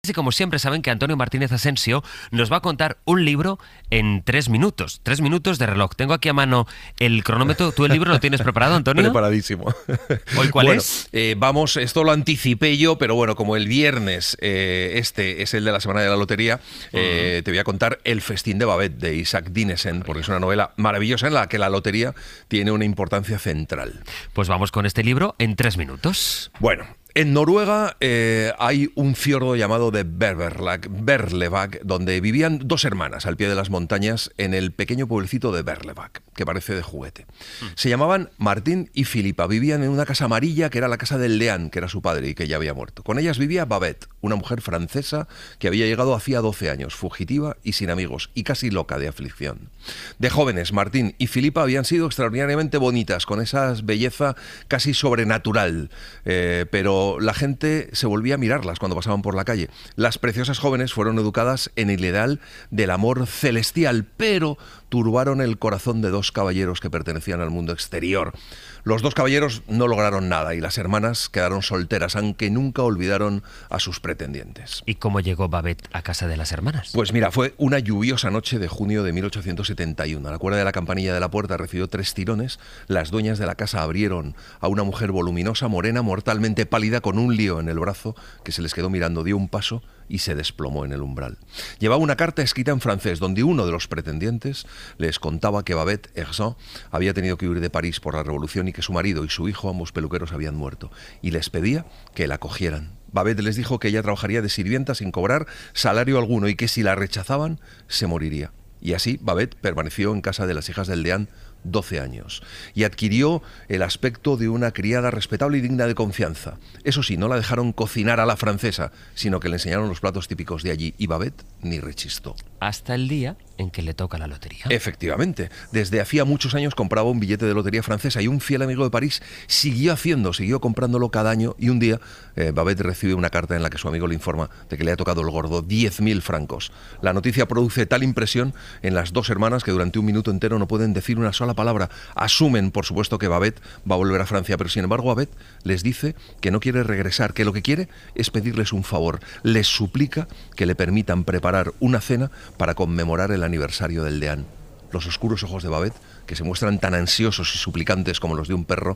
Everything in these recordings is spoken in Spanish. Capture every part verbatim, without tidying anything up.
Y como siempre saben que Antonio Martínez Asensio nos va a contar un libro en tres minutos. Tres minutos de reloj. Tengo aquí a mano el cronómetro. ¿Tú el libro lo tienes preparado, Antonio? Preparadísimo. ¿Hoy cuál bueno, es? Eh, vamos, esto lo anticipé yo, pero bueno, como el viernes eh, este es el de la semana de la lotería, eh, uh-huh. te voy a contar El festín de Babet, de Isaac Dinesen, porque es una novela maravillosa en la que la lotería tiene una importancia central. Pues vamos con este libro en tres minutos. Bueno. En Noruega eh, hay un fiordo llamado de Berlevac, Berlevac, donde vivían dos hermanas al pie de las montañas en el pequeño pueblecito de Berlevac, que parece de juguete. Mm. Se llamaban Martín y Filipa, vivían en una casa amarilla que era la casa del Leán, que era su padre y que ya había muerto. Con ellas vivía Babette, una mujer francesa que había llegado hacía doce años, fugitiva y sin amigos, y casi loca de aflicción. De jóvenes, Martín y Filipa habían sido extraordinariamente bonitas, con esa belleza casi sobrenatural, eh, pero la gente se volvía a mirarlas cuando pasaban por la calle. Las preciosas jóvenes fueron educadas en el ideal del amor celestial, pero turbaron el corazón de dos caballeros que pertenecían al mundo exterior. Los dos caballeros no lograron nada y las hermanas quedaron solteras, aunque nunca olvidaron a sus pretendientes. ¿Y cómo llegó Babette a casa de las hermanas? Pues mira, fue una lluviosa noche de junio de mil ochocientos setenta y uno. A la cuerda de la campanilla de la puerta recibió tres tirones. Las dueñas de la casa abrieron a una mujer voluminosa, morena, mortalmente pálida, con un lío en el brazo, que se les quedó mirando, dio un paso y se desplomó en el umbral. Llevaba una carta escrita en francés, donde uno de los pretendientes les contaba que Babette Herzog había tenido que huir de París por la revolución y que su marido y su hijo, ambos peluqueros, habían muerto, y les pedía que la acogieran. Babette les dijo que ella trabajaría de sirvienta sin cobrar salario alguno y que si la rechazaban, se moriría. Y así Babette permaneció en casa de las hijas del deán doce años y adquirió el aspecto de una criada respetable y digna de confianza. Eso sí, no la dejaron cocinar a la francesa, sino que le enseñaron los platos típicos de allí, y Babette ni rechistó. Hasta el día en que le toca la lotería. Efectivamente. Desde hacía muchos años compraba un billete de lotería francesa y un fiel amigo de París siguió haciendo, siguió comprándolo cada año, y un día eh, Babette recibe una carta en la que su amigo le informa de que le ha tocado el gordo, diez mil francos. La noticia produce tal impresión en las dos hermanas que durante un minuto entero no pueden decir una sola palabra. Asumen, por supuesto, que Babette va a volver a Francia, pero sin embargo Babette les dice que no quiere regresar, que lo que quiere es pedirles un favor. Les suplica que le permitan preparar una cena para conmemorar el aniversario del deán. Los oscuros ojos de Babette, que se muestran tan ansiosos y suplicantes como los de un perro,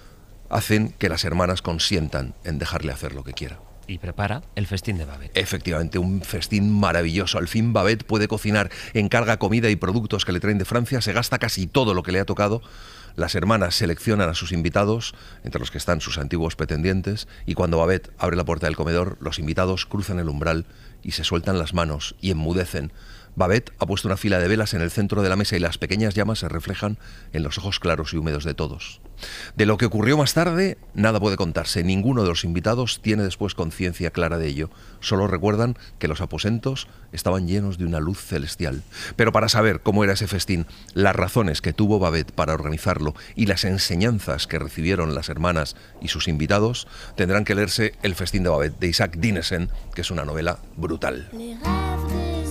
hacen que las hermanas consientan en dejarle hacer lo que quiera. Y prepara el festín de Babette. Efectivamente, un festín maravilloso. Al fin Babette puede cocinar, encarga comida y productos que le traen de Francia, se gasta casi todo lo que le ha tocado. Las hermanas seleccionan a sus invitados, entre los que están sus antiguos pretendientes, y cuando Babette abre la puerta del comedor, los invitados cruzan el umbral y se sueltan las manos y enmudecen. Babette ha puesto una fila de velas en el centro de la mesa y las pequeñas llamas se reflejan en los ojos claros y húmedos de todos. De lo que ocurrió más tarde, nada puede contarse. Ninguno de los invitados tiene después conciencia clara de ello. Solo recuerdan que los aposentos estaban llenos de una luz celestial. Pero para saber cómo era ese festín, las razones que tuvo Babette para organizarlo y las enseñanzas que recibieron las hermanas y sus invitados, tendrán que leerse El festín de Babette, de Isaac Dinesen, que es una novela brutal.